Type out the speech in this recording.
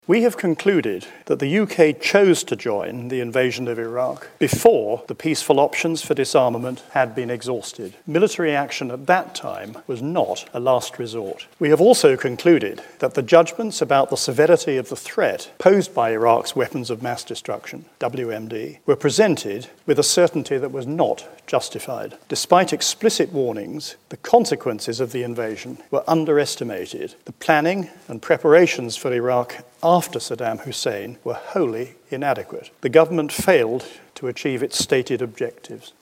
We have concluded that the UK chose to join the invasion of Iraq before the peaceful options for disarmament had been exhausted. Military action at that time was not a last resort. We have also concluded that the judgments about the severity of the threat posed by Iraq's weapons of mass destruction, WMD, were presented with a certainty that was not justified. Despite explicit warnings, the consequences of the invasion were underestimated. The planning and preparations for Iraq after Saddam Hussein were wholly inadequate. The government failed to achieve its stated objectives.